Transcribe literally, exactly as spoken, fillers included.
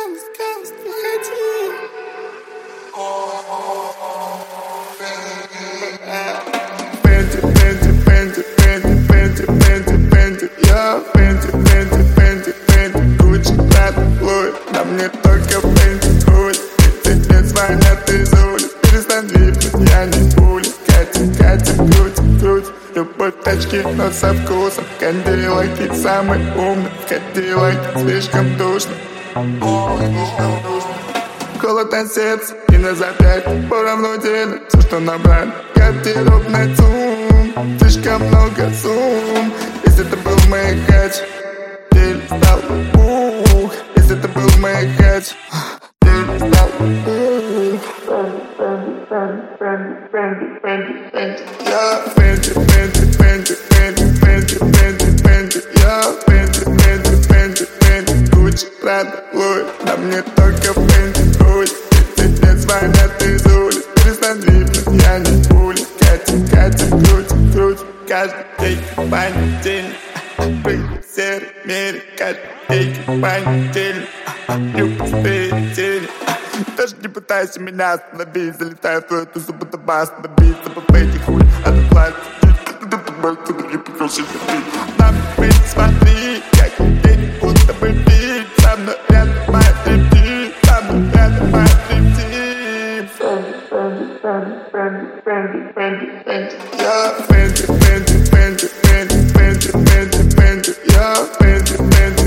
Ганс, Ганс, не ходи. Фэнти, Фэнти, Фэнти, Фэнти, Фэнти, Фэнти, Фэнти, я Фэнти, Фэнти, Фэнти, Фэнти, Гуччи, Прада, Луи, на мне только Фэнти, хуй. Тридцать лет звонят из улиц, перестань липнуть, я не пуля. Катя, Катя, крути, крути, любовь тачки, но со вкусом. Кадиллаки самый умный, в Кадиллаке слишком душно. Холод на сердце и на запястье поравнудили все, что набрали. Гардеробный цум, слишком много сумм. Если это был мой хач, ты стал ух. Если это был мой хач, ты стал ух. Я Фэнти, Фэнти, Фэнти, Фэнти, Фэнти, Фэнти, Фэнти, я Фэнти, Фэнти, Фэнти, Фэнти, Гуччи, Прада, Луи, на мне только Фэнти, хуй. Тридцать лет звонят из улиц, перестань липнуть, я не пуля. Катя, Катя, крути, крути, каждый день понедельник. Прыгай в серой мире, каждый день понедельник. Любишь понедельник. Даже не пытайся меня остановить, залетаю в твою тусу, будто бы остановиться. По фейке хуй, а ты платишь. На меня смотри, как день, будто бы бит. Со мной рядом моя рептиль, со мной рядом моя рептиль. Я Фэнти, Фэнти, Фэнти, Фэнти, Фэнти, Фэнти, Фэнти, я Фэнти, Фэнти.